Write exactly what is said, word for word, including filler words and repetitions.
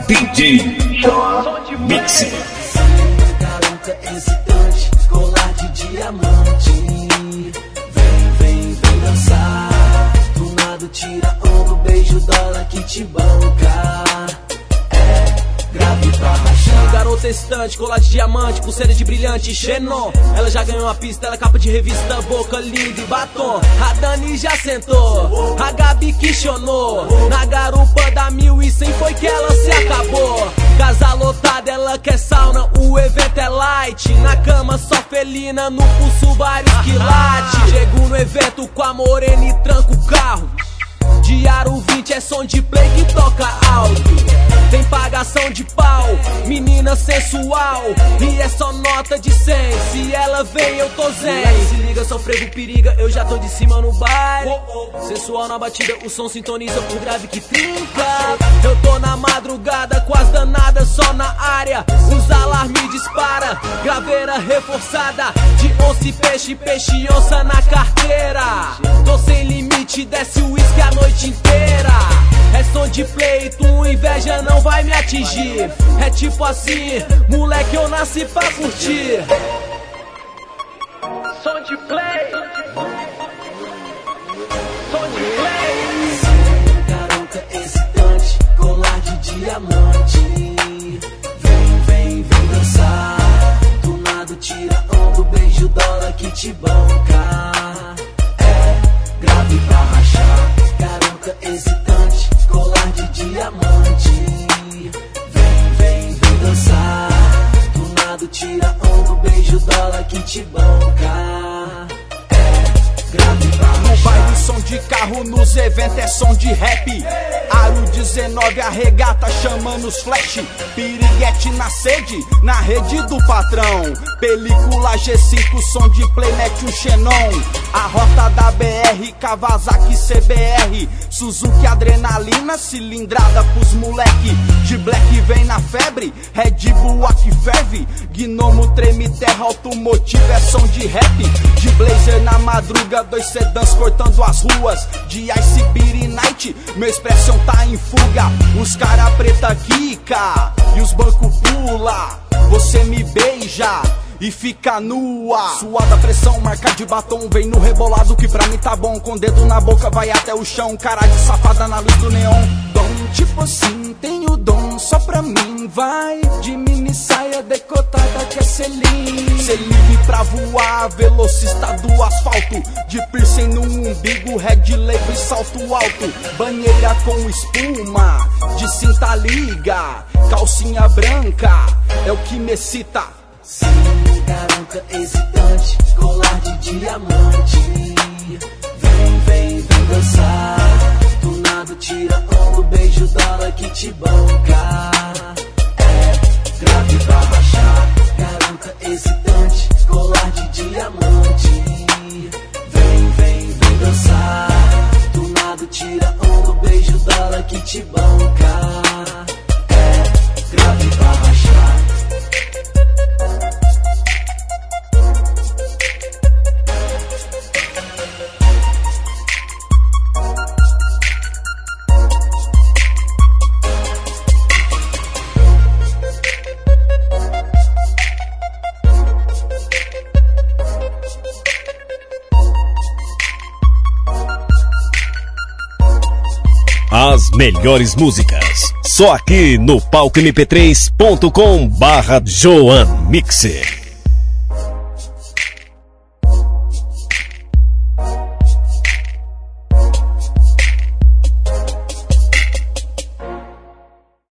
D J Joan Mixer. Garota excitante, colar de diamante. Vem, vem, vem dançar. Do nada tira onda, beijo dólar que te banca. É grave pra rachar. Garota excitante, colar de diamante, pulseira de brilhante, Xenon. Ela já ganhou a pista, ela é capa de revista, boca linda e batom. A Dani já sentou, a Gabi questionou. Na garupa da mil e cem foi que ela se acabou. Casa lotada, ela quer sauna, o evento é light. Na cama só felina, no pulso vários quilates. Chego no evento com a morena e tranco o carro. De aro vinte é som de play que toca alto. Tem pagação de pau, menina sensual. E é só nota de cem, se ela vem eu tô zen. Se liga, só frevo periga, eu já tô de cima no baile. Sensual na batida, o som sintoniza por grave que trinca. Eu tô na madrugada com as danadas só na área. Os alarmes dispara, graveira reforçada. De onça e peixe, peixe e onça na carteira. Tô sem limite, desce o uísque a noite inteira. É som de play, tua inveja não vai me atingir. É tipo assim, moleque, eu nasci pra curtir. Som de play, som de play. Garota excitante, colar de diamante. Vem, vem, vem dançar. Do nada tira onda, beijo dólar que te banca. É grave pra rachar. Garota excitante, colar de diamante. Vem, vem, vem dançar. Do nada tira onda, beijo dólar que te banca. É grave pra rachar. No baile som de carro, nos eventos é som de rap. Aro dezenove arregata chamando os flash. Piriguete na sede, na rede do patrão. Película G cinco, som de play, mete um Xenon. A rota da B R, Kawasaki C B R. Suzuki adrenalina, cilindrada pros moleque. De black vem na febre, Red Bull aqui ferve. Gnomo treme terra, automotivo é som de rap. De blazer na madruga, dois sedãs cortando as ruas. De Ice Beat Night, meu expressão tá em fuga. Os cara preta quica e os banco pula. Você me beija e fica nua. Suada pressão, marca de batom. Vem no rebolado que pra mim tá bom. Com dedo na boca vai até o chão. Cara de safada na luz do neon. Dom, tipo assim, tenho dom só pra mim. Vai de mini saia decotada que é selim. Cê livre pra voar, velocista do asfalto. De piercing no umbigo, red label e salto alto. Banheira com espuma, de cinta liga. Calcinha branca, é o que me excita. Sim, garota excitante, colar de diamante. Vem, vem, vem dançar. Do nada tira onda, beijo dólar que te banca. É grave pra rachar. Garota excitante, colar de diamante. Vem, vem, vem dançar. Do nada tira onda, beijo dólar que te banca. É grave pra rachar. As melhores músicas, só aqui no palco m p três ponto com barra Joan Mixer.